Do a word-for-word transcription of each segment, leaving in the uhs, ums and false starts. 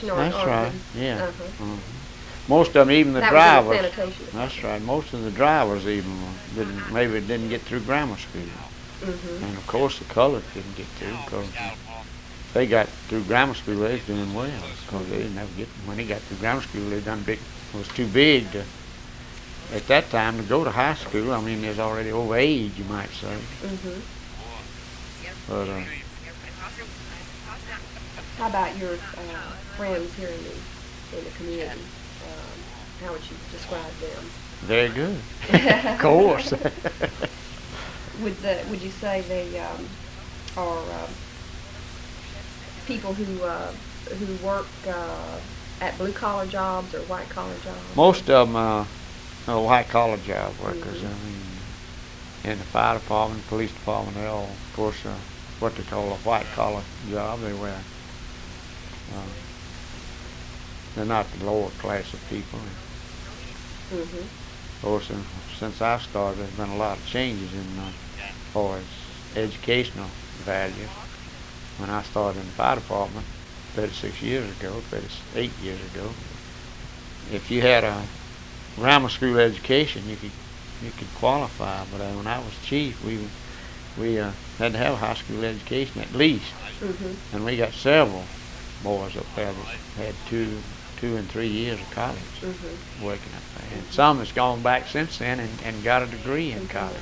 sanitation or, That's or right. the, Yeah. Uh-huh. Uh-huh. Most of them, even the that drivers. Was in the sanitation That's right. Most of the drivers even didn't, maybe didn't get through grammar school. Mm-hmm. And of course the colored didn't get through because they got through grammar school. They was doing well because they didn't have to get. When they got through grammar school, they done big. It was too big to at that time to go to high school. I mean, there's already over age, you might say. Mm-hmm. But uh, how about your uh, friends here in the in the community? Um, how would you describe them? very good. Of course. would the would you say they um, are uh, people who uh, who work uh, at blue collar jobs or white collar jobs? Most of them uh, are white collar job workers. Mm-hmm. I mean, in the fire department, police department, they all, of course, uh, what they call a white collar job. They wear. Uh, they're not the lower class of people. Mm-hmm. Of course, uh, since I started, there's been a lot of changes in uh, as far as educational value. When I started in the fire department thirty-six years ago, thirty-eight years ago, if you had a grammar school education, you could you could qualify. But uh, when I was chief, we we uh, had to have a high school education at least, Mm-hmm. and we got several boys up there that had two two and three years of college Mm-hmm. working up there, and some has gone back since then and, and got a degree in Mm-hmm. college.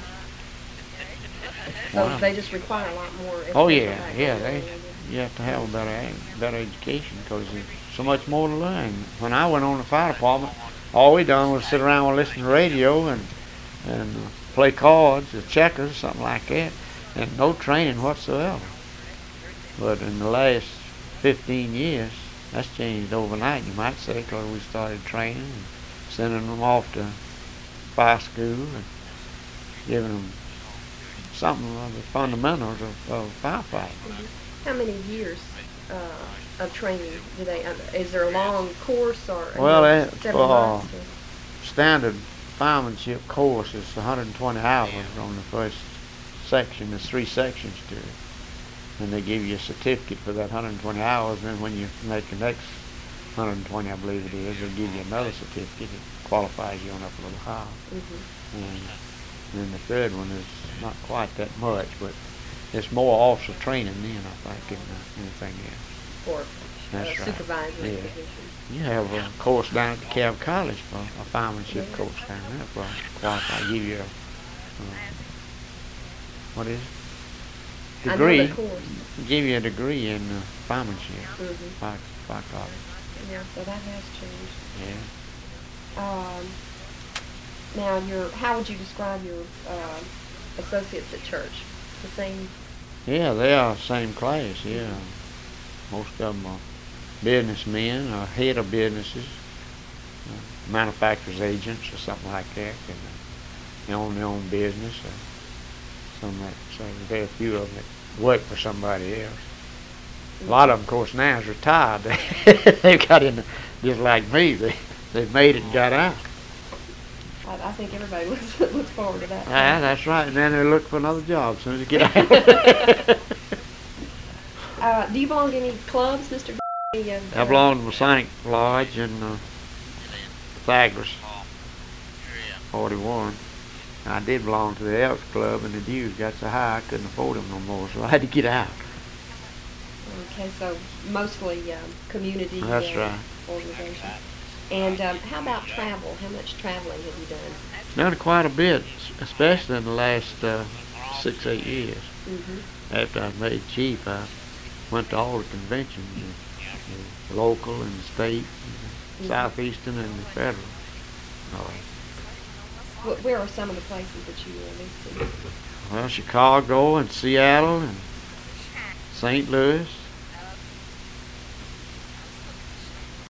So Wow. they just require a lot more. Oh educational yeah, background. yeah. They you have to have a better better education because there's so much more to learn. When I went on the fire department, all we done was sit around and listen to radio and and uh, play cards or checkers, something like that, and no training whatsoever. But in the last fifteen years, that's changed overnight, you might say, because we started training and sending them off to fire school and giving them something of the fundamentals of, of firefighting. Mm-hmm. How many years uh, of training do they? Uh, is there a long course or? Well, uh, that- several uh, months or- Standard firemanship course is one hundred twenty hours on the first section. There's three sections to it. And they give you a certificate for that one hundred twenty hours, and then when you make the next one hundred twenty, I believe it is, they'll give you another certificate that qualifies you on up a little higher. Mhm. And then the third one is not quite that much, but it's more officer training then, I think, than uh, anything else. For That's uh, right. supervisory Yeah. position. You have a course down at the Cab College for a firemanship Yeah. course down there for qualify. Give you a, uh, what is it? I know Degree. the course. Give you a degree in uh, firemanship. Mhm. Fire, fire college. Yeah, so that has changed. Yeah. Um, now, your how would you describe your uh, associates at church? The same. Yeah, they are same class, yeah. Most of them are businessmen or head of businesses, uh, manufacturers agents or something like that, and uh, they own their own business. Or some that, so there are a few of them that work for somebody else. A lot of them, of course, now is retired. They've got in, just like me, they, they've made it and got out. I, I think everybody looks looks forward to that. Ah, that's right, and then they look for another job as soon as they get out. uh, do you belong to any clubs, Mister G? Uh, I belong to Masonic Lodge in uh, Pythagoras, forty-one. I did belong to the Elks Club, and the dues got so high I couldn't afford them no more, so I had to get out. Okay, so mostly um, community That's uh, right. organization. And um, how about travel? How much traveling have you done? Done quite a bit, especially in the last uh, six, eight years. Mm-hmm. After I made chief, I went to all the conventions, the local and the state, the Mhm. southeastern and the federal. Uh, Wh- Where are some of the places that you uh, visited? well, Chicago and Seattle and Saint Louis,